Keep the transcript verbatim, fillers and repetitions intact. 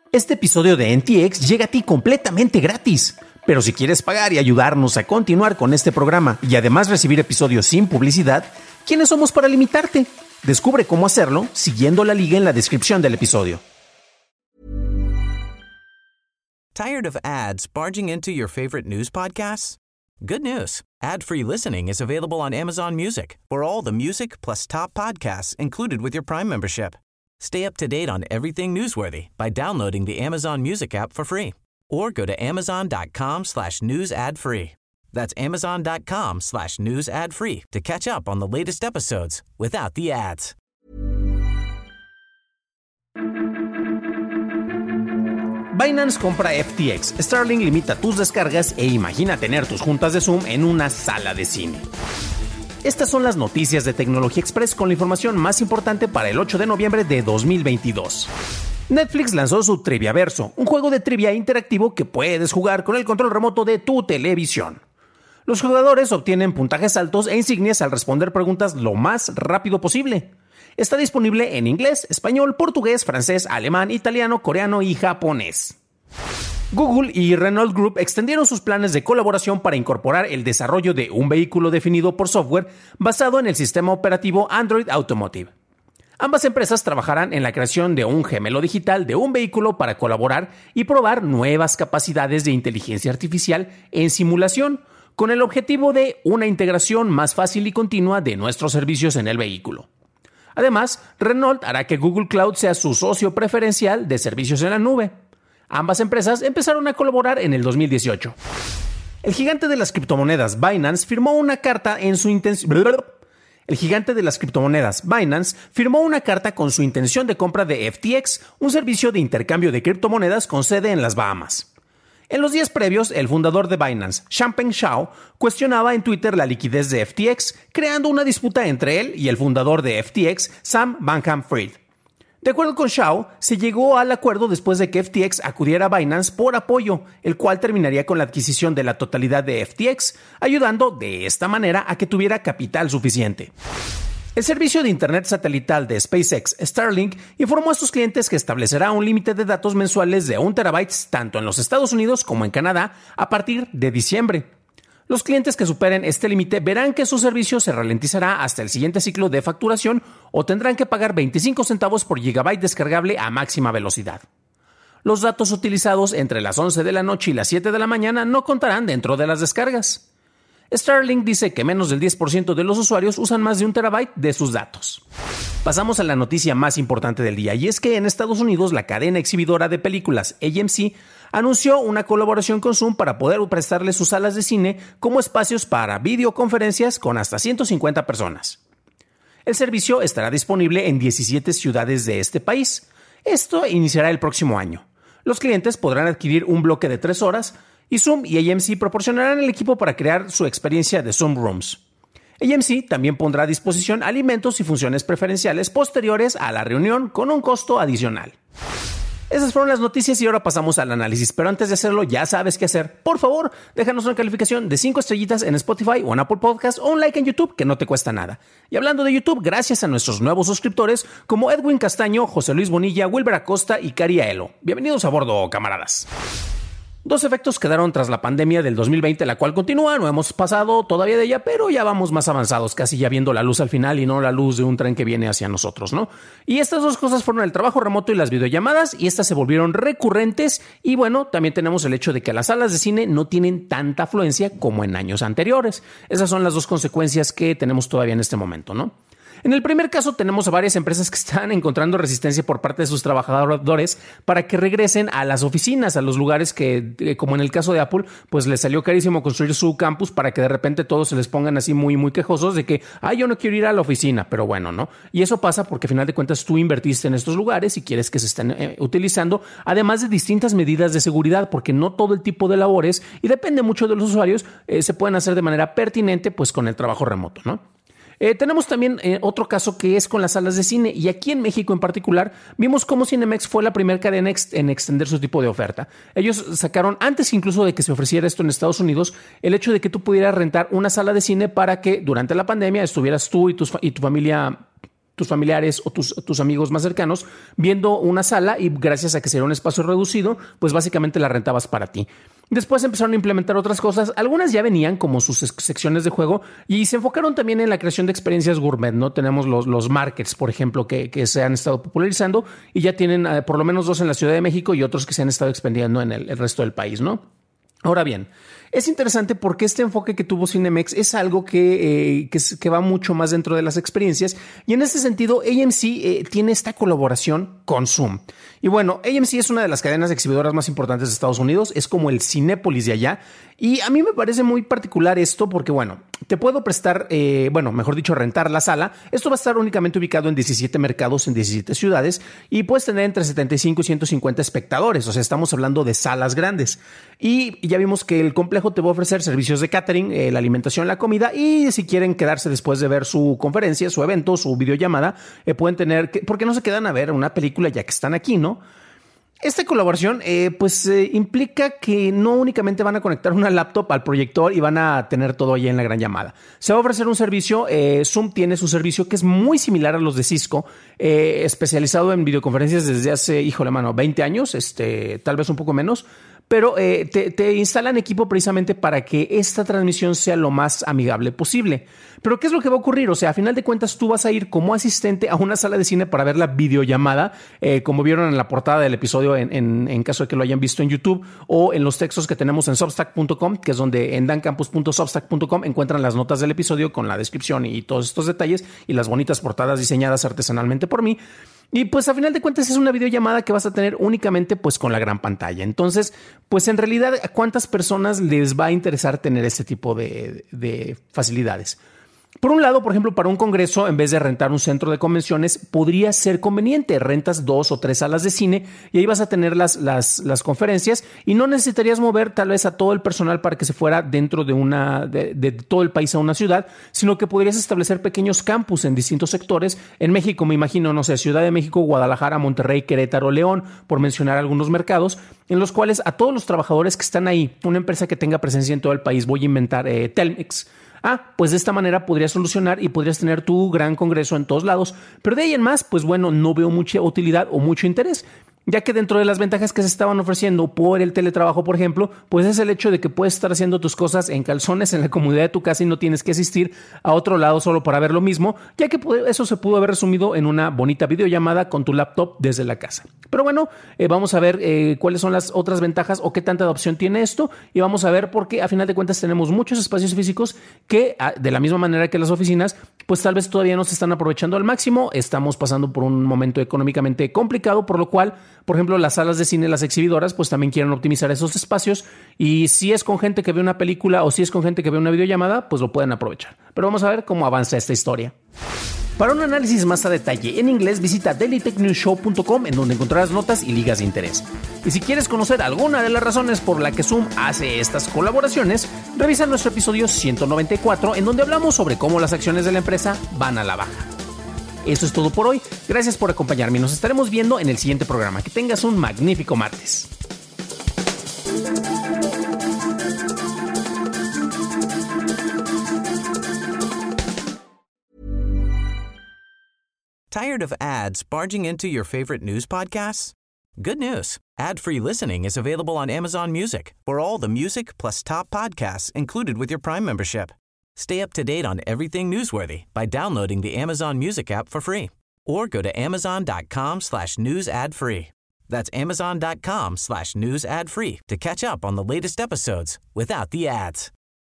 Este episodio de N T X llega a ti completamente gratis. Pero si quieres pagar y ayudarnos a continuar con este programa y además recibir episodios sin publicidad, ¿quiénes somos para limitarte? Descubre cómo hacerlo siguiendo la liga en la descripción del episodio. Tired of ads barging into your favorite news podcasts? Good news. Ad-free listening is available on Amazon Music for all the music plus top podcasts included with your Prime membership. Stay up to date on everything newsworthy by downloading the Amazon Music app for free or go to amazon.com slash news ad free. That's amazon.com slash news ad free to catch up on the latest episodes without the ads. Binance compra F T X, Starlink limita tus descargas e imagina tener tus juntas de Zoom en una sala de cine. Estas son las noticias de Tecnología Express con la información más importante para el ocho de noviembre de dos mil veintidós. Netflix lanzó su Triviaverso, un juego de trivia interactivo que puedes jugar con el control remoto de tu televisión. Los jugadores obtienen puntajes altos e insignias al responder preguntas lo más rápido posible. Está disponible en inglés, español, portugués, francés, alemán, italiano, coreano y japonés. Google y Renault Group extendieron sus planes de colaboración para incorporar el desarrollo de un vehículo definido por software basado en el sistema operativo Android Automotive. Ambas empresas trabajarán en la creación de un gemelo digital de un vehículo para colaborar y probar nuevas capacidades de inteligencia artificial en simulación, con el objetivo de una integración más fácil y continua de nuestros servicios en el vehículo. Además, Renault hará que Google Cloud sea su socio preferencial de servicios en la nube. Ambas empresas empezaron a colaborar en el dos mil dieciocho. El gigante de las criptomonedas Binance firmó una carta en su intención... El gigante de las criptomonedas Binance firmó una carta con su intención de compra de F T X, un servicio de intercambio de criptomonedas con sede en las Bahamas. En los días previos, el fundador de Binance, Changpeng Zhao, cuestionaba en Twitter la liquidez de F T X, creando una disputa entre él y el fundador de F T X, Sam Bankman-Fried. De acuerdo con Zhao, se llegó al acuerdo después de que F T X acudiera a Binance por apoyo, el cual terminaría con la adquisición de la totalidad de F T X, ayudando de esta manera a que tuviera capital suficiente. El servicio de internet satelital de SpaceX, Starlink, informó a sus clientes que establecerá un límite de datos mensuales de un terabyte tanto en los Estados Unidos como en Canadá a partir de diciembre. Los clientes que superen este límite verán que su servicio se ralentizará hasta el siguiente ciclo de facturación o tendrán que pagar veinticinco centavos por gigabyte descargable a máxima velocidad. Los datos utilizados entre las once de la noche y las siete de la mañana no contarán dentro de las descargas. Starlink dice que menos del diez por ciento de los usuarios usan más de un terabyte de sus datos. Pasamos a la noticia más importante del día, y es que en Estados Unidos la cadena exhibidora de películas A M C anunció una colaboración con Zoom para poder prestarle sus salas de cine como espacios para videoconferencias con hasta ciento cincuenta personas. El servicio estará disponible en diecisiete ciudades de este país. Esto iniciará el próximo año. Los clientes podrán adquirir un bloque de tres horas y Zoom y A M C proporcionarán el equipo para crear su experiencia de Zoom Rooms. A M C también pondrá a disposición alimentos y funciones preferenciales posteriores a la reunión con un costo adicional. Esas fueron las noticias y ahora pasamos al análisis, pero antes de hacerlo ya sabes qué hacer. Por favor, déjanos una calificación de cinco estrellitas en Spotify o en Apple Podcast o un like en YouTube que no te cuesta nada. Y hablando de YouTube, gracias a nuestros nuevos suscriptores como Edwin Castaño, José Luis Bonilla, Wilber Acosta y Cari Aelo. Bienvenidos a bordo, camaradas. Dos efectos quedaron tras la pandemia del dos mil veinte, la cual continúa, no hemos pasado todavía de ella, pero ya vamos más avanzados, casi ya viendo la luz al final y no la luz de un tren que viene hacia nosotros, ¿no? Y estas dos cosas fueron el trabajo remoto y las videollamadas, y estas se volvieron recurrentes, y bueno, también tenemos el hecho de que las salas de cine no tienen tanta afluencia como en años anteriores. Esas son las dos consecuencias que tenemos todavía en este momento, ¿no? En el primer caso tenemos a varias empresas que están encontrando resistencia por parte de sus trabajadores para que regresen a las oficinas, a los lugares que, como en el caso de Apple, pues les salió carísimo construir su campus para que de repente todos se les pongan así muy, muy quejosos de que, ah, yo no quiero ir a la oficina, pero bueno, ¿no? Y eso pasa porque al final de cuentas tú invertiste en estos lugares y quieres que se estén eh, utilizando, además de distintas medidas de seguridad, porque no todo el tipo de labores, y depende mucho de los usuarios, eh, se pueden hacer de manera pertinente pues con el trabajo remoto, ¿no? Eh, tenemos también eh, otro caso que es con las salas de cine, y aquí en México en particular vimos cómo Cinemex fue la primera cadena ex- en extender su tipo de oferta. Ellos sacaron, antes incluso de que se ofreciera esto en Estados Unidos, el hecho de que tú pudieras rentar una sala de cine para que durante la pandemia estuvieras tú y, tus, y tu familia tus familiares o tus, tus amigos más cercanos viendo una sala y gracias a que sería un espacio reducido, pues básicamente la rentabas para ti. Después empezaron a implementar otras cosas. Algunas ya venían como sus secciones de juego y se enfocaron también en la creación de experiencias gourmet, ¿no? Tenemos los, los markets, por ejemplo, que, que se han estado popularizando y ya tienen eh, por lo menos dos en la Ciudad de México y otros que se han estado expandiendo en el, el resto del país, ¿no? Ahora bien, es interesante porque este enfoque que tuvo Cinemex es algo que, eh, que, que va mucho más dentro de las experiencias y en este sentido A M C eh, tiene esta colaboración con Zoom. Y bueno, A M C es una de las cadenas exhibidoras más importantes de Estados Unidos, es como el Cinépolis de allá y a mí me parece muy particular esto porque bueno, te puedo prestar, eh, bueno, mejor dicho, rentar la sala. Esto va a estar únicamente ubicado en diecisiete mercados en diecisiete ciudades y puedes tener entre setenta y cinco y ciento cincuenta espectadores, o sea, estamos hablando de salas grandes. Y ya vimos que el complejo te va a ofrecer servicios de catering, eh, la alimentación, la comida y si quieren quedarse después de ver su conferencia, su evento, su videollamada, eh, pueden tener, que, ¿por qué no se quedan a ver una película ya que están aquí, no? Esta colaboración eh, pues eh, implica que no únicamente van a conectar una laptop al proyector y van a tener todo ahí en la gran llamada. Se va a ofrecer un servicio, eh, Zoom tiene su servicio que es muy similar a los de Cisco, eh, especializado en videoconferencias desde hace, híjole mano, veinte años, este, tal vez un poco menos. Pero eh, te, te instalan equipo precisamente para que esta transmisión sea lo más amigable posible. Pero ¿qué es lo que va a ocurrir? O sea, a final de cuentas tú vas a ir como asistente a una sala de cine para ver la videollamada, eh, como vieron en la portada del episodio en, en, en caso de que lo hayan visto en YouTube o en los textos que tenemos en substack punto com, que es donde en dancampus punto substack punto com encuentran las notas del episodio con la descripción y todos estos detalles y las bonitas portadas diseñadas artesanalmente por mí. Y pues a final de cuentas es una videollamada que vas a tener únicamente pues con la gran pantalla. Entonces, pues en realidad, ¿a cuántas personas les va a interesar tener este tipo de, de facilidades? Por un lado, por ejemplo, para un congreso, en vez de rentar un centro de convenciones, podría ser conveniente. Rentas dos o tres salas de cine y ahí vas a tener las, las, las conferencias y no necesitarías mover tal vez a todo el personal para que se fuera dentro de, una, de, de todo el país a una ciudad, sino que podrías establecer pequeños campus en distintos sectores. En México, me imagino, no sé, Ciudad de México, Guadalajara, Monterrey, Querétaro, León, por mencionar algunos mercados, en los cuales a todos los trabajadores que están ahí, una empresa que tenga presencia en todo el país, voy a inventar eh, Telmex. Ah, pues de esta manera podrías solucionar y podrías tener tu gran congreso en todos lados. Pero de ahí en más, pues bueno, no veo mucha utilidad o mucho interés. Ya que dentro de las ventajas que se estaban ofreciendo por el teletrabajo, por ejemplo, pues es el hecho de que puedes estar haciendo tus cosas en calzones en la comodidad de tu casa y no tienes que asistir a otro lado solo para ver lo mismo, ya que eso se pudo haber resumido en una bonita videollamada con tu laptop desde la casa. Pero bueno, eh, vamos a ver eh, cuáles son las otras ventajas o qué tanta adopción tiene esto y vamos a ver por qué a final de cuentas tenemos muchos espacios físicos que de la misma manera que las oficinas, pues tal vez todavía no se están aprovechando al máximo. Estamos pasando por un momento económicamente complicado, por lo cual, por ejemplo, las salas de cine, las exhibidoras, pues también quieren optimizar esos espacios y si es con gente que ve una película o si es con gente que ve una videollamada, pues lo pueden aprovechar. Pero vamos a ver cómo avanza esta historia. Para un análisis más a detalle en inglés, visita daily tech news show punto com, en donde encontrarás notas y ligas de interés. Y si quieres conocer alguna de las razones por la que Zoom hace estas colaboraciones, revisa nuestro episodio ciento noventa y cuatro, en donde hablamos sobre cómo las acciones de la empresa van a la baja. Eso es todo por hoy. Gracias por acompañarme. Nos estaremos viendo en el siguiente programa. Que tengas un magnífico martes. Tired of ads barging into your favorite news podcasts? Good news. Ad-free listening is available on Amazon Music for all the music plus top podcasts included with your Prime membership. Stay up to date on everything newsworthy by downloading the Amazon Music app for free or go to amazon.com slash news ad free. That's amazon.com slash news ad free to catch up on the latest episodes without the ads.